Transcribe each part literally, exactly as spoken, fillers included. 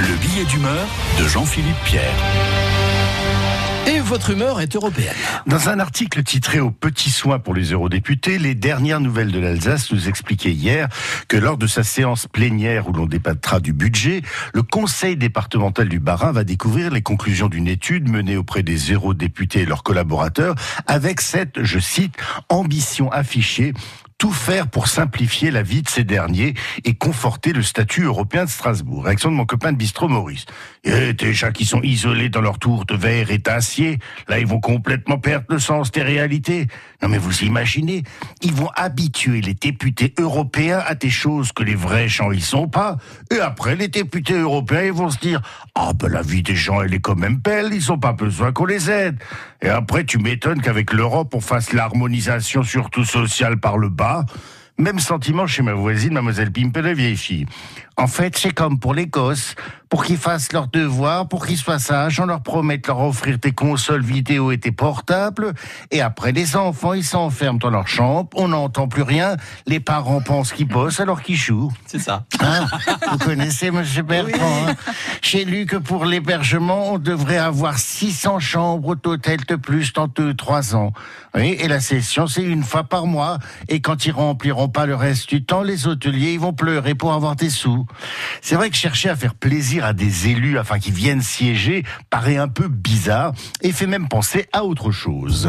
Le billet d'humeur de Jean-Philippe Pierre. Et votre humeur est européenne. Dans un article titré « Aux petits soins pour les eurodéputés », les dernières nouvelles de l'Alsace nous expliquaient hier que lors de sa séance plénière où l'on débattra du budget, le conseil départemental du Bas-Rhin va découvrir les conclusions d'une étude menée auprès des eurodéputés et leurs collaborateurs avec cette, je cite, ambition affichée: tout faire pour simplifier la vie de ces derniers et conforter le statut européen de Strasbourg. Réaction de mon copain de bistrot Maurice. Et déjà qu'ils sont isolés dans leur tour de verre et d'acier, là ils vont complètement perdre le sens des réalités. Non mais vous imaginez, ils vont habituer les députés européens à des choses que les vrais gens ils sont pas. Et après les députés européens ils vont se dire « Ah ben la vie des gens elle est quand même belle, ils ont pas besoin qu'on les aide ». Et après tu m'étonnes qu'avec l'Europe on fasse l'harmonisation surtout sociale par le bas. Même sentiment chez ma voisine, mademoiselle Pimpe, la vieille fille. En fait, c'est comme pour les gosses. Pour qu'ils fassent leurs devoirs, pour qu'ils soient sages, on leur promet de leur offrir des consoles vidéo et des portables. Et après, les enfants, ils s'enferment dans leur chambre, on n'entend plus rien. Les parents pensent qu'ils bossent alors qu'ils jouent. C'est ça. Hein, vous connaissez, monsieur Bertrand, hein? J'ai lu que pour l'hébergement, on devrait avoir six cents chambres d'hôtel de plus dans deux trois ans. Oui, et la session, c'est une fois par mois. Et quand ils rempliront pas le reste du temps, les hôteliers, ils vont pleurer pour avoir des sous. C'est vrai que chercher à faire plaisir à des élus afin qu'ils viennent siéger paraît un peu bizarre et fait même penser à autre chose.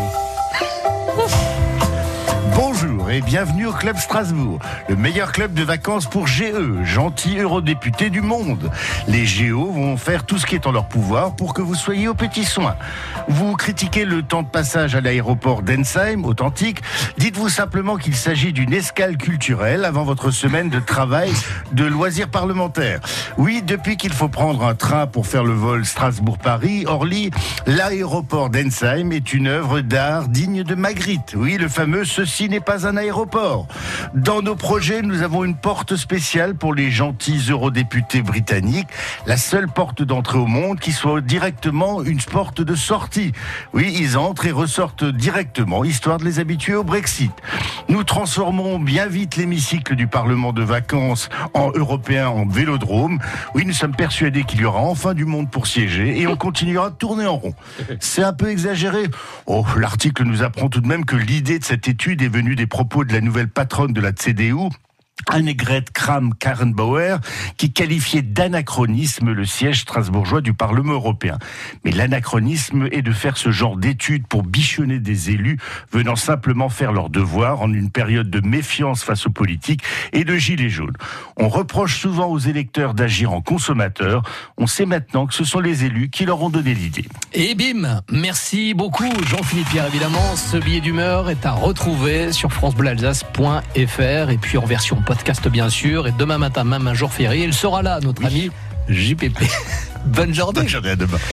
Bonjour et bienvenue au Club Strasbourg, le meilleur club de vacances pour G E, gentils eurodéputés du monde. Les G O vont faire tout ce qui est en leur pouvoir pour que vous soyez aux petits soins. Vous critiquez le temps de passage à l'aéroport d'Ensheim, authentique. Dites-vous simplement qu'il s'agit d'une escale culturelle avant votre semaine de travail de loisirs parlementaires. Oui, depuis qu'il faut prendre un train pour faire le vol Strasbourg-Paris-Orly, l'aéroport d'Ensheim est une œuvre d'art digne de Magritte. Oui, le fameux « ceci n'est pas un aéroport ». Dans nos projets, nous avons une porte spéciale pour les gentils eurodéputés britanniques, la seule porte d'entrée au monde qui soit directement une porte de sortie. Oui, ils entrent et ressortent directement, histoire de les habituer au Brexit. Nous transformons bien vite l'hémicycle du Parlement de vacances en européen en vélodrome. Oui, nous sommes persuadés qu'il y aura enfin du monde pour siéger et on continuera de tourner en rond. C'est un peu exagéré. Oh, l'article nous apprend tout de même que l'idée de cette étude est venue des propos de la nouvelle patronne de la C D U, Annegret Kramp-Karrenbauer, qui qualifiait d'anachronisme le siège strasbourgeois du Parlement européen. Mais l'anachronisme est de faire ce genre d'études pour bichonner des élus venant simplement faire leur devoir en une période de méfiance face aux politiques et de gilets jaunes. On reproche souvent aux électeurs d'agir en consommateurs. On sait maintenant que ce sont les élus qui leur ont donné l'idée. Et bim, merci beaucoup Jean-Philippe Pierre. Évidemment, ce billet d'humeur est à retrouver sur francebleualsace point f r et puis en version podcast bien sûr, et demain matin même un jour férié, il sera là notre ami J P P. Bonne journée. Bonne journée, à demain.